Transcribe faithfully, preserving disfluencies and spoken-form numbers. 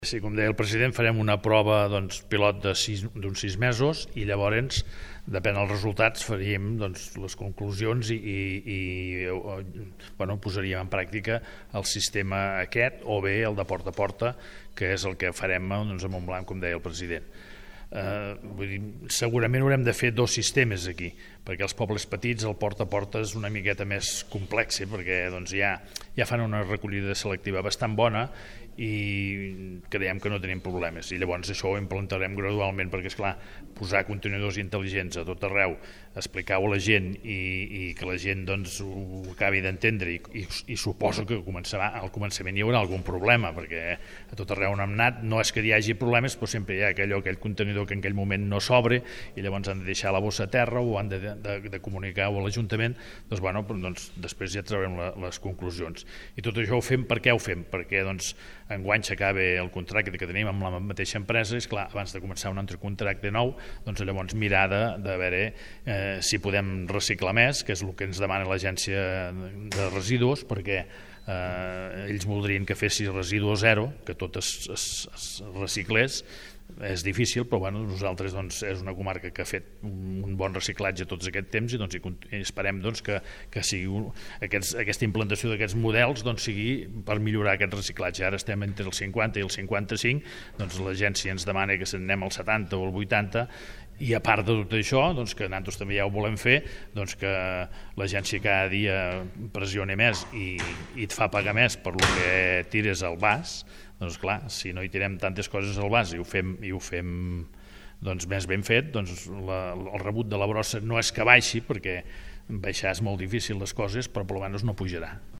Sí, com deia el president, farem una prova doncs, pilot d'uns sis mesos i llavors, depèn dels resultats, faríem doncs, les conclusions i, i, i bueno, posaríem en pràctica el sistema aquest o bé el de porta a porta, que és el que farem doncs, a Montblanc, com deia el president. Eh, vull dir, segurament haurem de fer dos sistemes aquí, perquè els pobles petits el porta a porta és una miqueta més complex, perquè doncs, ja, ja fan una recollida selectiva bastant bona i creiem que no tenim problemes, i llavors això ho implantarem gradualment, perquè és clar, posar contenidors intel·ligents a tot arreu, explicar-ho a la gent i, i que la gent doncs, ho acabi d'entendre i, i, i suposo que començarà, al començament hi haurà algun problema, perquè a tot arreu on hem anat no és que hi hagi problemes, però sempre hi ha aquell, aquell contenidor que en aquell moment no s'obre i llavors han de deixar la bossa a terra o han de, de, de comunicar-ho a l'Ajuntament. Doncs, bueno, doncs després ja traurem la, les conclusions. I tot això ho fem, per què ho fem? Perquè doncs, enguany s'acaba el contracte que tenim amb la mateixa empresa i, esclar, abans de començar un altre contracte nou, doncs llavors mirar de, de veure eh, si podem reciclar més, que és el que ens demana l'Agència de Residus, perquè eh, ells voldrien que fessi residu zero, que tot es, es, es reciclés. És difícil, però bueno, nosaltres doncs, és una comarca que ha fet un bon reciclatge tots aquest temps i, doncs, i esperem doncs, que, que sigui aquests, aquesta implantació d'aquests models doncs, sigui per millorar aquest reciclatge. Ara estem entre el cinquanta i el cinquanta-cinc, doncs l'agència ens demana que anem al setanta o al vuitanta, i a part de tot això, doncs, que nosaltres també ja ho volem fer, doncs, que l'agència cada dia pressioni més i, i et fa pagar més per el que tires al vas. Doncs clar, si no hi tirem tantes coses al vas i ho fem, i ho fem doncs, més ben fet, doncs la, el rebut de la brossa no és que baixi, perquè baixar és molt difícil les coses, però per almenys no pujarà.